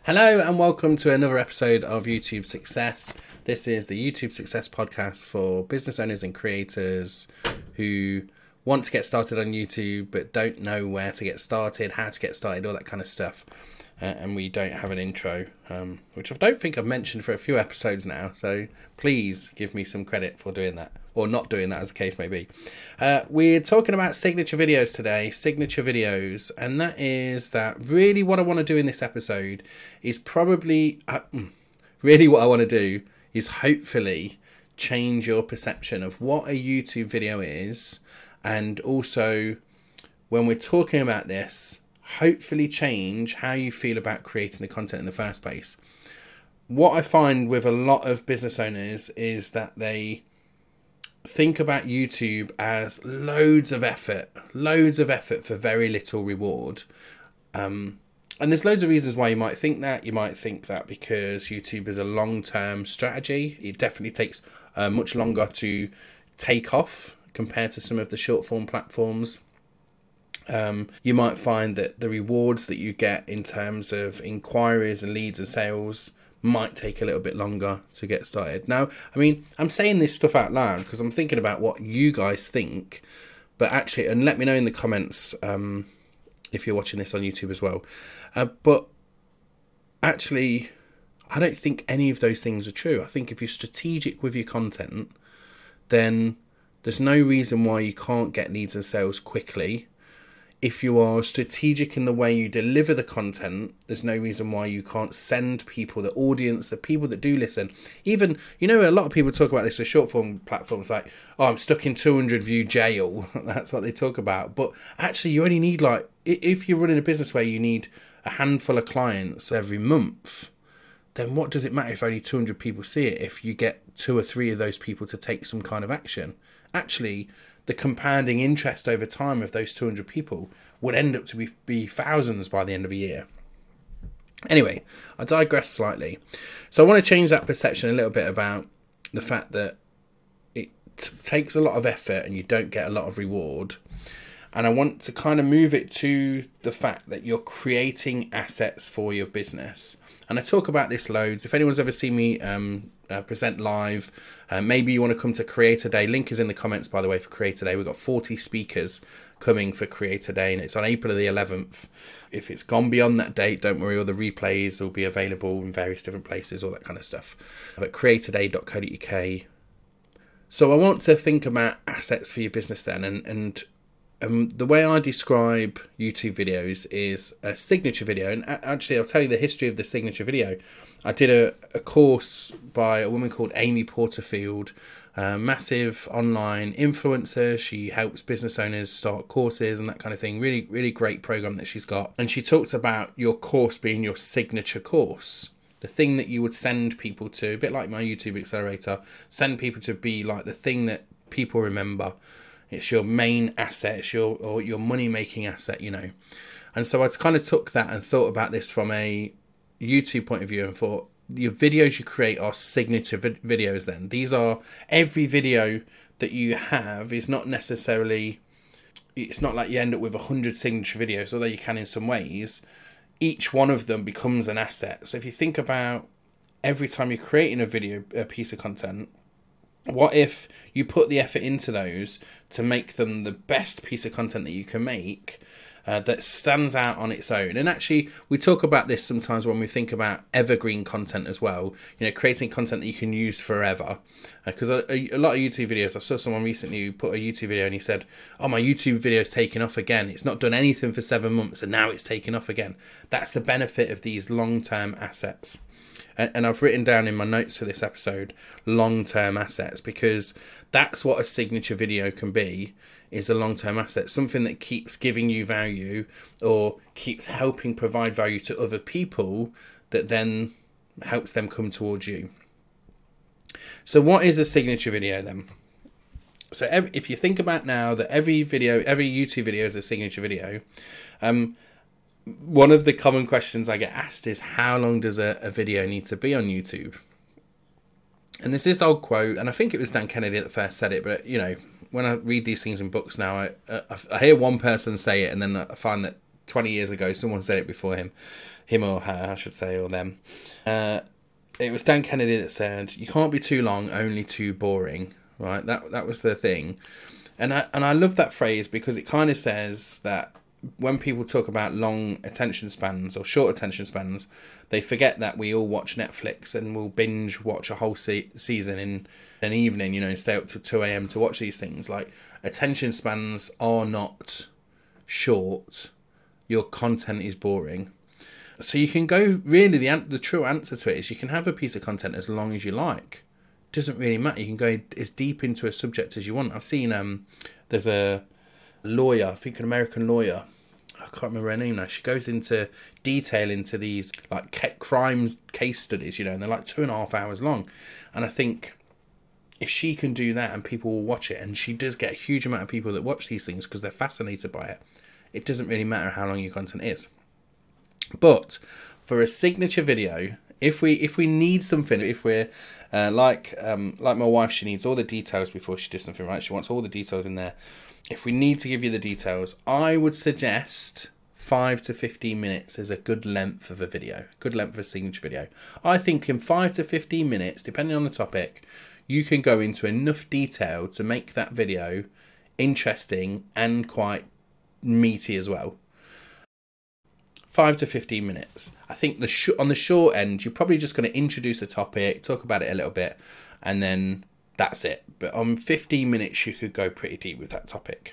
Hello and welcome to another episode of YouTube Success. This is the YouTube Success podcast for business owners and creators who want to get started on YouTube but don't know where to get started, how to get started, all that kind of stuff. And we don't have an intro, which I don't think I've mentioned for a few episodes now. So please give me some credit for doing that, or not doing that as the case may be. We're talking about signature videos today, and that is that really what I want to do in this episode is probably, really what I want to do is hopefully change your perception of what a YouTube video is, and also when we're talking about this, hopefully change how you feel about creating the content in the first place. What I find with a lot of business owners is that they think about YouTube as loads of effort for very little reward. And there's loads of reasons why you might think that. You might think that because YouTube is a long-term strategy. It definitely takes much longer to take off compared to some of the short-form platforms. You might find that the rewards that you get in terms of inquiries and leads and sales might take a little bit longer to get started. Now, I mean, I'm saying this stuff out loud because I'm thinking about what you guys think, but actually, and let me know in the comments if you're watching this on YouTube as well. But actually, I don't think any of those things are true. I think if you're strategic with your content, then there's no reason why you can't get leads and sales quickly. If you are strategic in the way you deliver the content, there's no reason why you can't send people, the audience, the people that do listen. Even, you know, a lot of people talk about this with short form platforms like, oh, I'm stuck in 200 view jail. That's what they talk about. But actually, you only need if you're running a business where you need a handful of clients every month, then what does it matter if only 200 people see it if you get 2 or 3 of those people to take some kind of action? Actually, the compounding interest over time of those 200 people would end up to be thousands by the end of a year. Anyway, I digress slightly. So I want to change that perception a little bit about the fact that it takes a lot of effort and you don't get a lot of reward. And I want to kind of move it to the fact that you're creating assets for your business. And I talk about this loads. If anyone's ever seen me present live, maybe you want to come to Creator Day. Link is in the comments, by the way, for Creator Day. We've got 40 speakers coming for Creator Day, and it's on April the 11th. If it's gone beyond that date, don't worry, all the replays will be available in various different places, all that kind of stuff. But creatorday.co.uk. So I want to think about assets for your business then, and the way I describe YouTube videos is a signature video. And actually, I'll tell you the history of the signature video. I did a course by a woman called Amy Porterfield, massive online influencer. She helps business owners start courses and that kind of thing. Really, really great program that she's got. And she talks about your course being your signature course. The thing that you would send people to, a bit like my YouTube Accelerator, send people to be like the thing that people remember. It's your main asset, it's your money-making asset, you know. And so I kind of took that and thought about this from a YouTube point of view and thought, your videos you create are signature videos then. These are, every video that you have is not necessarily, it's not like you end up with 100 signature videos, although you can in some ways. Each one of them becomes an asset. So if you think about every time you're creating a piece of content, what if you put the effort into those to make them the best piece of content that you can make that stands out on its own? And actually, we talk about this sometimes when we think about evergreen content as well. You know, creating content that you can use forever. Because a lot of YouTube videos, I saw someone recently who put a YouTube video and he said, oh, my YouTube video is taking off again. It's not done anything for 7 months and now it's taking off again. That's the benefit of these long-term assets. And I've written down in my notes for this episode, long-term assets, because that's what a signature video can be, is a long-term asset. Something that keeps giving you value or keeps helping provide value to other people that then helps them come towards you. So what is a signature video then? So if you think about now that every YouTube video is a signature video, one of the common questions I get asked is, how long does a video need to be on YouTube? And there's this old quote, and I think it was Dan Kennedy that first said it, but, you know, when I read these things in books now, I hear one person say it, and then I find that 20 years ago. Someone said it before him or her, I should say, or them. It was Dan Kennedy that said, "You can't be too long, only too boring." Right? That was the thing, and I love that phrase because it kind of says that when people talk about long attention spans or short attention spans, they forget that we all watch Netflix and we'll binge watch a whole season in an evening, stay up till 2 a.m. to watch these things. Like, attention spans are not short. Your content is boring. So you can go, really, the true answer to it is you can have a piece of content as long as you like. It doesn't really matter. You can go as deep into a subject as you want. I've seen, there's a lawyer, I think an American lawyer, I can't remember her name now. She goes into detail into these like crimes case studies, and they're like 2.5 hours long. And I think if she can do that and people will watch it, and she does get a huge amount of people that watch these things because they're fascinated by it, it doesn't really matter how long your content is. But for a signature video, if we need something, if we're like my wife, she needs all the details before she does something, right? She wants all the details in there. If we need to give you the details, I would suggest 5 to 15 minutes is a good length of a video, good length of a signature video. I think in 5 to 15 minutes, depending on the topic, you can go into enough detail to make that video interesting and quite meaty as well. 5 to 15 minutes. I think on the short end, you're probably just going to introduce a topic, talk about it a little bit, and then that's it. But on 15 minutes, you could go pretty deep with that topic.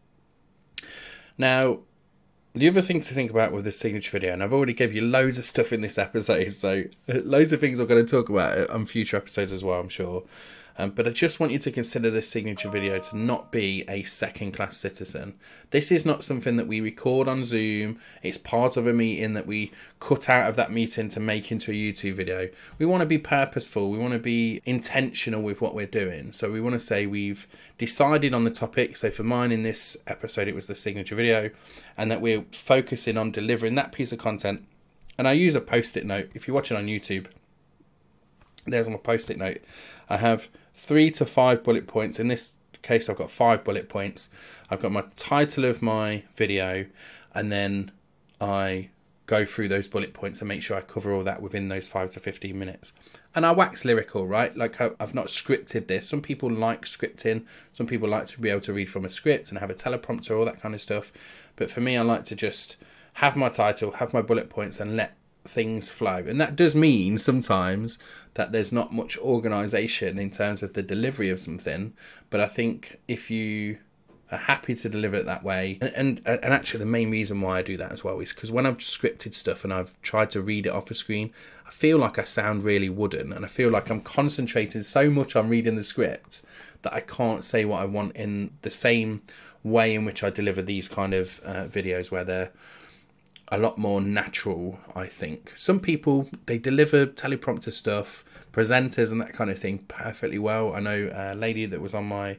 Now, the other thing to think about with this signature video, and I've already gave you loads of stuff in this episode, so loads of things I'm going to talk about on future episodes as well, I'm sure. But I just want you to consider this signature video to not be a second-class citizen. This is not something that we record on Zoom. It's part of a meeting that we cut out of that meeting to make into a YouTube video. We want to be purposeful. We want to be intentional with what we're doing. So we want to say we've decided on the topic. So for mine in this episode, it was the signature video, and that we're focusing on delivering that piece of content. And I use a post-it note. If you're watching on YouTube, there's my post-it note. I have 3 to 5 bullet points. In this case, I've got 5 bullet points. I've got my title of my video, and then I go through those bullet points and make sure I cover all that within those 5 to 15 minutes. And I wax lyrical, right? Like, I've not scripted this. Some people like scripting. Some people like to be able to read from a script and have a teleprompter, all that kind of stuff. But for me, I like to just have my title, have my bullet points, and let things flow. And that does mean sometimes that there's not much organisation in terms of the delivery of something, but I think if you are happy to deliver it that way, and actually the main reason why I do that as well is because when I've scripted stuff and I've tried to read it off a screen, I feel like I sound really wooden, and I feel like I'm concentrating so much on reading the script that I can't say what I want in the same way in which I deliver these kind of videos, where they're a lot more natural, I think. Some people, they deliver teleprompter stuff, presenters and that kind of thing perfectly well. I know a lady that was on my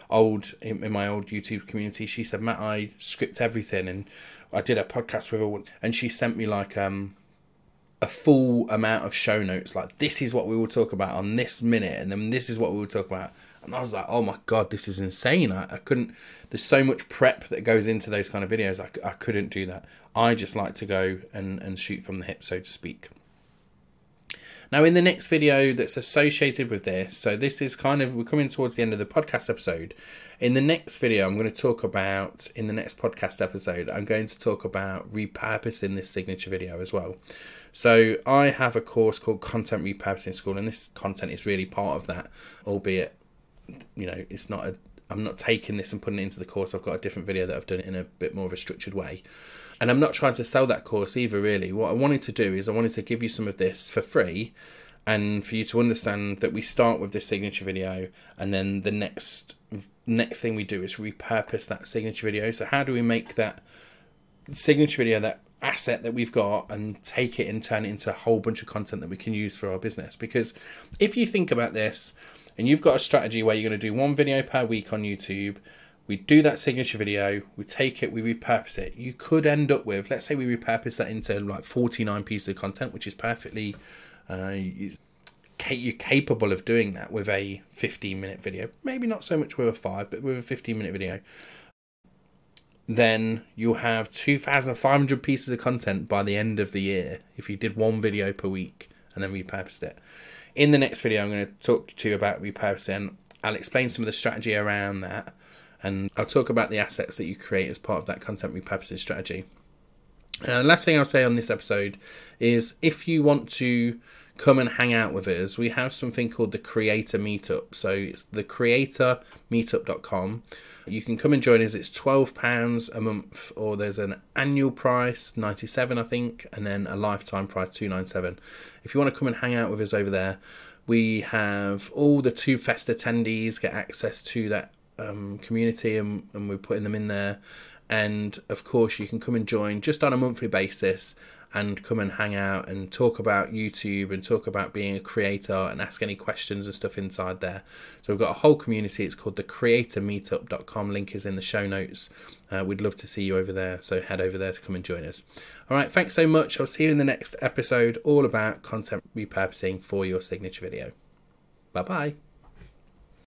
in my old YouTube community, she said, "Matt, I script everything," and I did a podcast with her, and she sent me like a full amount of show notes, like, this is what we will talk about on this minute, and then this is what we will talk about. And I was like, oh my God, this is insane. I couldn't, there's so much prep that goes into those kind of videos. I couldn't do that. I just like to go and shoot from the hip, so to speak. Now, in the next video that's associated with this, so this is we're coming towards the end of the podcast episode. In the next video, in the next podcast episode, I'm going to talk about repurposing this signature video as well. So I have a course called Content Repurposing School, and this content is really part of that, albeit, it's not I'm not taking this and putting it into the course. I've got a different video that I've done it in a bit more of a structured way. And I'm not trying to sell that course either, really. What I wanted to do is I wanted to give you some of this for free, and for you to understand that we start with this signature video, and then the next thing we do is repurpose that signature video. So how do we make that signature video, that asset that we've got, and take it and turn it into a whole bunch of content that we can use for our business? Because if you think about this, and you've got a strategy where you're going to do one video per week on YouTube, we do that signature video, we take it, we repurpose it. You could end up with, let's say we repurpose that into like 49 pieces of content, which is perfectly, you're capable of doing that with a 15-minute video. Maybe not so much with a 5, but with a 15-minute video. then you'll have 2,500 pieces of content by the end of the year if you did one video per week and then repurposed it. In the next video, I'm going to talk to you about repurposing. I'll explain some of the strategy around that, and I'll talk about the assets that you create as part of that content repurposing strategy. Last thing I'll say on this episode is if you want to come and hang out with us, we have something called the Creator Meetup. So it's the creatormeetup.com. You can come and join us. It's £12 a month, or there's an annual price, $97 I think, and then a lifetime price, $297. If you want to come and hang out with us over there, we have all the Tube Fest attendees get access to that community, and we're putting them in there. And of course you can come and join just on a monthly basis and come and hang out and talk about YouTube and talk about being a creator and ask any questions and stuff inside there. So we've got a whole community. It's called the creatormeetup.com. Link is in the show notes. We'd love to see you over there, so head over there to come and join us. All right, thanks so much. I'll see you in the next episode, all about content repurposing for your signature video. Bye bye.